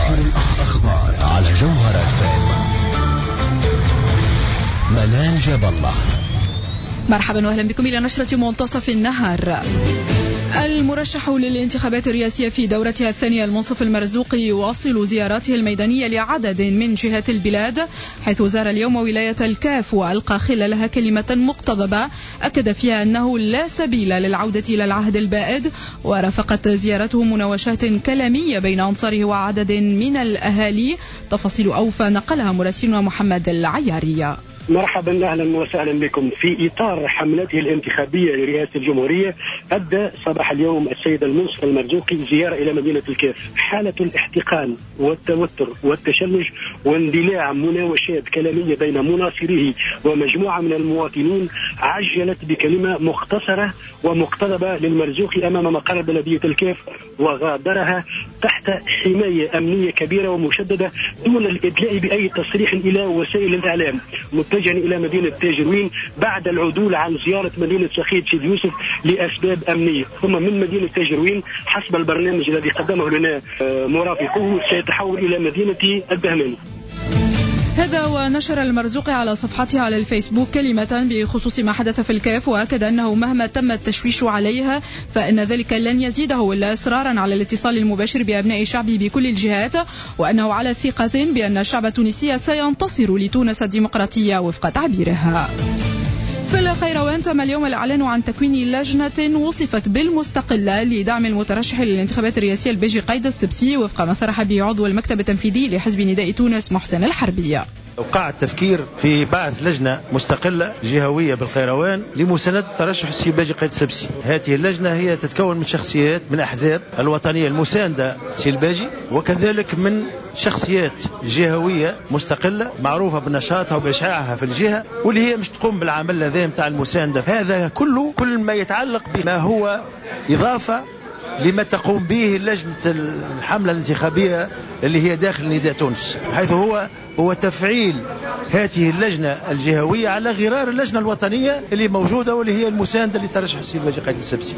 الأخبار على جوهرة FM. منال جاب الله. مرحبا واهلا بكم إلى نشرة منتصف النهار. المرشح للانتخابات الرئاسية في دورتها الثانية المنصف المرزوقي يواصل زياراته الميدانية لعدد من جهات البلاد، حيث زار اليوم ولاية الكاف وألقى خلالها كلمة مقتضبة أكد فيها أنه لا سبيل للعودة إلى العهد البائد، ورافقت زيارته مناوشات كلامية بين أنصاره وعدد من الأهالي. تفاصيل أوفى نقلها مراسلنا محمد العياري. مرحبا اهلا وسهلا بكم. في اطار حملته الانتخابيه لرئاسه الجمهوريه ادى صباح اليوم السيد المنصف المرزوقي زياره الى مدينه الكاف. حاله الاحتقان والتوتر والتشنج واندلاع مناوشات كلاميه بين مناصريه ومجموعه من المواطنين عجلت بكلمه مختصره ومقتربه للمرزوقي امام مقر بلديه الكاف، وغادرها تحت حمايه امنيه كبيره ومشدده دون الادلاء باي تصريح الى وسائل الاعلام، متجها إلى مدينة تاجروين بعد العدول عن زيارة مدينة سخيت سيد يوسف لأسباب أمنية. ثم من مدينة تاجروين حسب البرنامج الذي قدمه لنا مرافقه سيتحول إلى مدينة الدهماني. هذا ونشر المرزوقي على صفحته على الفيسبوك كلمة بخصوص ما حدث في الكاف، وأكد أنه مهما تم التشويش عليها فإن ذلك لن يزيده إلا إصرارا على الاتصال المباشر بأبناء شعبه بكل الجهات، وأنه على ثقة بأن الشعب التونسي سينتصر لتونس الديمقراطية وفق تعبيرها. في القيروان تم اليوم الإعلان عن تكوين لجنة وصفت بالمستقلة لدعم المترشح للانتخابات الرئاسية البيجي قايد السبسي، وفق ما صرح به عضو المكتب التنفيذي لحزب نداء تونس محسن الحربية. وقع التفكير في بعث لجنة مستقلة جهوية بالقيروان لمساندة ترشح السي باجي قايد السبسي. هذه اللجنة هي تتكون من شخصيات من أحزاب الوطنية المساندة السي الباجي، وكذلك من شخصيات جهوية مستقلة معروفة بنشاطها وبإشعاعها في الجهة، واللي هي مش تقوم بالعمل هذا متاع المساندة. هذا كل ما يتعلق بما هو إضافة لما تقوم به لجنة الحملة الانتخابية اللي هي داخل نداء تونس، حيث هو تفعيل هذه اللجنة الجهوية على غرار اللجنة الوطنية اللي موجودة واللي هي المساندة لترشح السي باجي قايد السبسي.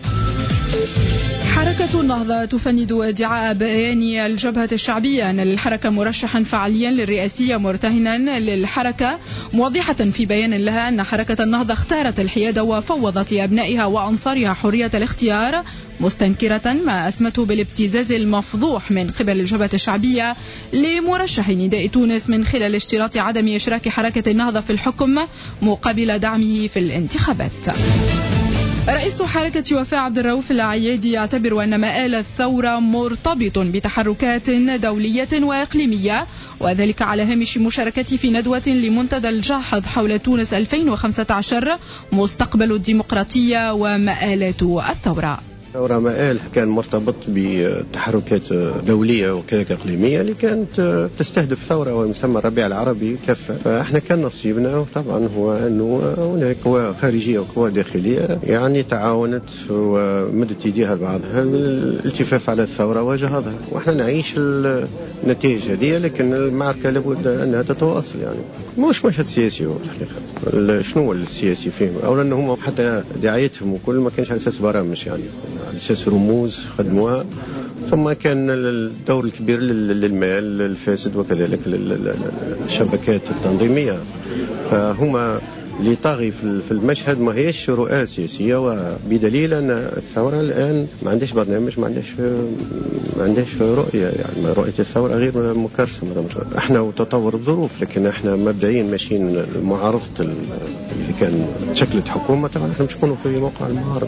حركة النهضة تفند ادعاء بيان الجبهة الشعبية أن للحركة مرشحا فعليا للرئاسية مرتهنا للحركة، موضحة في بيان لها أن حركة النهضة اختارت الحيادة وفوضت لأبنائها وأنصارها حرية الاختيار، مستنكرة ما أسمته بالابتزاز المفضوح من قبل الجبهة الشعبية لمرشح نداء تونس من خلال اشتراط عدم إشراك حركة النهضة في الحكم مقابل دعمه في الانتخابات. رئيس حركة وفاء عبد الرؤوف العيادي يعتبر أن مآل الثورة مرتبط بتحركات دولية وإقليمية، وذلك على هامش مشاركته في ندوة لمنتدى الجاحظ حول تونس 2015 مستقبل الديمقراطية ومآلات الثورة. الثورة مآل كان مرتبط بتحركات دولية وكذلك إقليمية اللي كانت تستهدف ثورة ويسمى الربيع العربي كافة. فإحنا كان نصيبنا طبعا هو أنه هناك قوى خارجية وقوى داخلية يعني تعاونت ومدت يديها لبعضها الالتفاف على الثورة وجهضها، وإحنا نعيش النتائج هذه، لكن المعركة لابد أنها تتواصل. يعني مش مشهد سياسي هو الحقيقة. شنو السياسي فيهم؟ أولا أنهم حتى دعايتهم وكل ما كانش على أساس برامج، يعني على أساس رموز خدموها، ثم كان الدور الكبير للمال الفاسد وكذلك الشبكات التنظيمية. فهما اللي طاغي في المشهد ما هيش رؤى سياسية، وبدليل أن الثورة الآن ما عندهاش برنامج، ما عندهاش رؤية. يعني رؤية الثورة غير مكرسة. احنا وتطور الظروف، لكن احنا مبدئيا ماشيين معارضة اللي كان شكلت حكومة. طبعا احنا مش نكونوا في موقع المعارضة.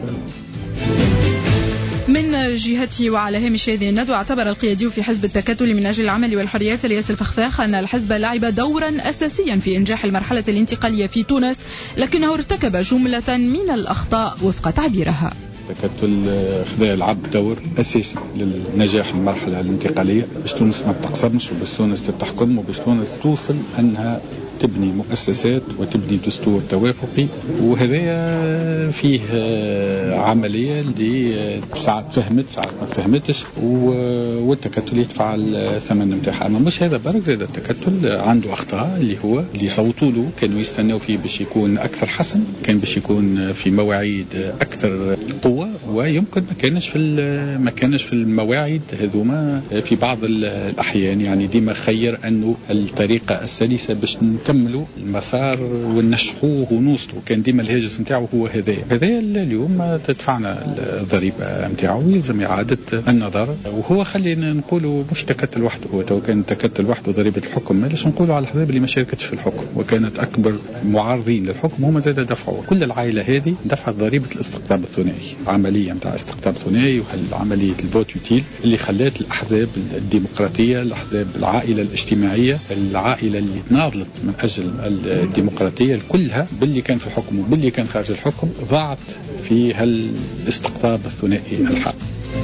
من جهته وعلى هامش هذه الندوة اعتبر القيادي في حزب التكتل من أجل العمل والحريات الياس الفخفاخ أن الحزب لعب دورا أساسيا في إنجاح المرحلة الانتقالية في تونس، لكنه ارتكب جملة من الأخطاء وفق تعبيرها. التكتل خذا يلعب دور أساسي للنجاح المرحلة الانتقالية باش تونس ما تقسمش، وباش تونس تتحكم، وباش تونس توصل أنها تبني مؤسسات وتبني دستور توافقي، وهذا فيه عملية اللي ساعات فهمت ساعات ما فهمتش، والتكتل يدفع الثمن متاعها. أما مش هذا برك، زاد التكتل عنده أخطاء اللي صوتوا له كانوا يستنوا فيه باش يكون أكثر حسن، كان باش يكون في مواعيد أكثر قوة، ويمكن ما كانش في المواعيد هذوما في بعض الأحيان. يعني ديما خير أنه الطريقة السلسة باش نكملوا المسار ونشحوه ونوصلوا، كان ديما الهاجس متاعه هو هذا اليوم تدفعنا الضريبة متاعه، ويلزم إعادة النظر. وهو خلينا نقولوا مش تكتل وحده، هو تو كان تكتل وحده ضريبة الحكم، مالاش نقولوا على الأحزاب اللي ما شاركتش في الحكم وكانت أكبر معارضين للحكم هم زاد دفعوا. كل العائلة هذه دفعت ضريبة الاستقطاب الثنائي، عملية متاع استقطاب ثنائي، وعملية الفوت يوتيل اللي خلات الأحزاب الديمقراطية، الأحزاب العائلة الاجتماعية، العائلة اللي تناضلت من أجل الديمقراطية كلها باللي كان في الحكم وباللي كان خارج الحكم ضاعت في هالاستقطاب الثنائي الحاد.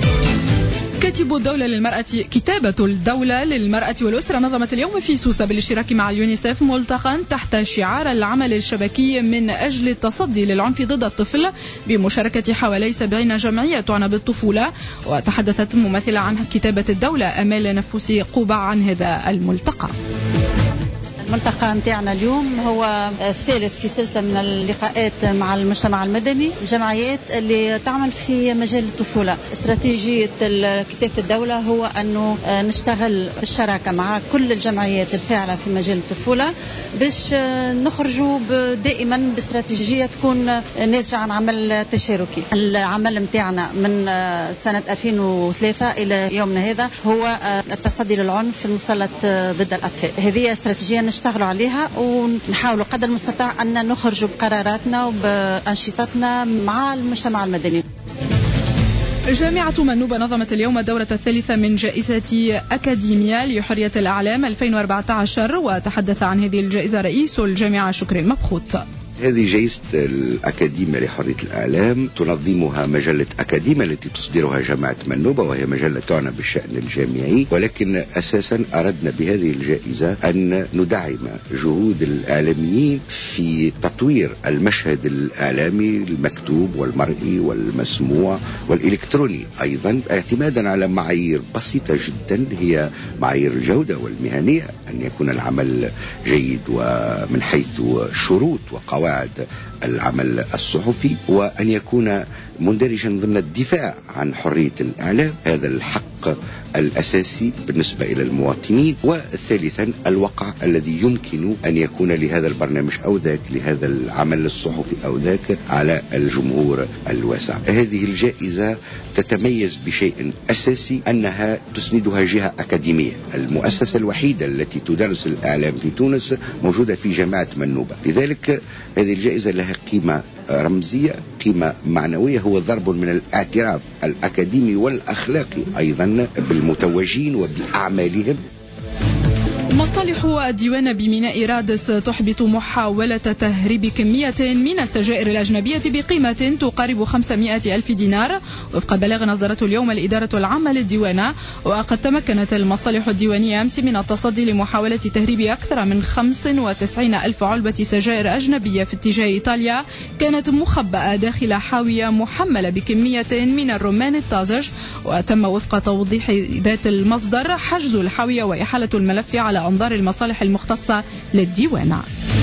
كاتب الدولة للمرأة كتابة الدولة للمرأة والأسرة نظمت اليوم في سوسة بالاشتراك مع اليونيسف ملتقى تحت شعار العمل الشبكي من أجل التصدي للعنف ضد الطفل بمشاركة حوالي 70 جمعية تعنى بالطفولة. وتحدثت ممثلة عن كتابة الدولة أمال نفوسي قوبة عن هذا الملتقى. الملتقى متاعنا اليوم هو الثالث في سلسلة من اللقاءات مع المجتمع المدني، الجمعيات اللي تعمل في مجال الطفولة. استراتيجية كتابة الدولة هو أنه نشتغل بالشراكة مع كل الجمعيات الفاعلة في مجال الطفولة باش نخرجوا دائما باستراتيجية تكون ناتجة عن عمل تشاركي. العمل متاعنا من سنة 2003 إلى يومنا هذا هو التصدي للعنف المسلط ضد الأطفال. هذه استراتيجية نشتغلوا عليها ونحاولوا قدر المستطاع أن نخرج بقراراتنا وبأنشطتنا مع المجتمع المدني. جامعة منوبة نظمت اليوم الدورة الثالثة من جائزة أكاديمية لحرية الإعلام 2014، وتحدث عن هذه الجائزة رئيس الجامعة شكري المبخوت. هذه جائزة الأكاديمية لحرية الإعلام تنظمها مجلة أكاديمية التي تصدرها جامعة منوبة، وهي مجلة تعنى بالشأن الجامعي، ولكن أساسا أردنا بهذه الجائزة أن ندعم جهود الإعلاميين في تطوير المشهد الإعلامي المكتوب والمرئي والمسموع والإلكتروني، أيضا اعتمادا على معايير بسيطة جدا هي معايير الجودة والمهنية، أن يكون العمل جيد ومن حيث شروط وقواعد العمل الصحفي، وأن يكون مندرجا ضمن الدفاع عن حرية الإعلام، هذا الحق الأساسي بالنسبة إلى المواطنين. وثالثا الوقع الذي يمكن أن يكون لهذا البرنامج أو ذاك، لهذا العمل الصحفي أو ذاك، على الجمهور الواسع. هذه الجائزة تتميز بشيء أساسي، أنها تسندها جهة أكاديمية. المؤسسة الوحيدة التي تدرس الإعلام في تونس موجودة في جامعة منوبة، لذلك هذه الجائزة لها قيمة رمزية، قيمة معنوية، هو ضرب من الاعتراف الأكاديمي والأخلاقي أيضا بالمتوجين وبأعمالهم. مصالح الديوان بميناء رادس تحبط محاولة تهريب كمية من السجائر الأجنبية بقيمة تقارب 500 ألف دينار وفق بلاغ نصدرته اليوم الإدارة العامة للديوان. وقد تمكنت المصالح الديوانية أمس من التصدي لمحاولة تهريب أكثر من 95 ألف علبة سجائر أجنبية في اتجاه إيطاليا، كانت مخبأة داخل حاوية محملة بكمية من الرمان الطازج. وتم وفق توضيح ذات المصدر حجز الحاوية وإحالة الملف على أنظار المصالح المختصة للديوان.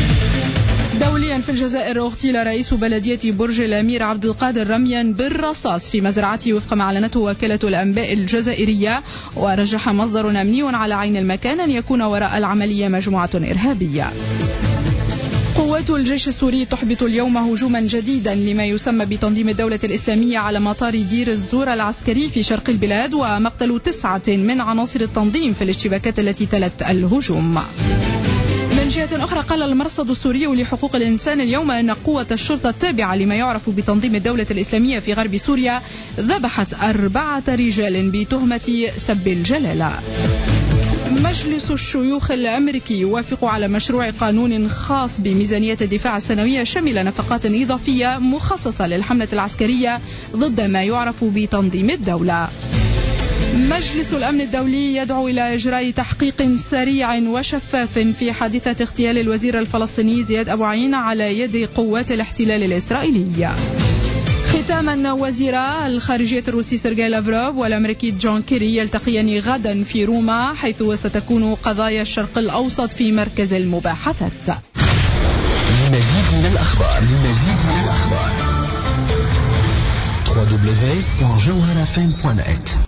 دوليا في الجزائر اغتيل رئيس بلدية برج الأمير عبد القادر رميا بالرصاص في مزرعته وفق ما أعلنته وكالة الأنباء الجزائرية. ورجح مصدر أمني على عين المكان أن يكون وراء العملية مجموعة إرهابية. قوات الجيش السوري تحبط اليوم هجوما جديدا لما يسمى بتنظيم الدولة الإسلامية على مطار دير الزور العسكري في شرق البلاد، ومقتل 9 من عناصر التنظيم في الاشتباكات التي تلت الهجوم. من جهة أخرى قال المرصد السوري لحقوق الإنسان اليوم أن قوة الشرطة التابعة لما يعرف بتنظيم الدولة الإسلامية في غرب سوريا ذبحت 4 رجال بتهمة سب الجلالة. مجلس الشيوخ الأمريكي يوافق على مشروع قانون خاص بميزانية الدفاع السنوية شامل نفقات إضافية مخصصة للحملة العسكرية ضد ما يعرف بتنظيم الدولة. مجلس الأمن الدولي يدعو إلى إجراء تحقيق سريع وشفاف في حادثة اغتيال الوزير الفلسطيني زياد أبو عين على يد قوات الاحتلال الإسرائيلية. ختاما، وزيرا الخارجية الروسي سيرجي لافروف والأمريكي جون كيري يلتقيان غدا في روما، حيث ستكون قضايا الشرق الأوسط في مركز المباحثات. لمزيد من الأخبار www.jawharafm.net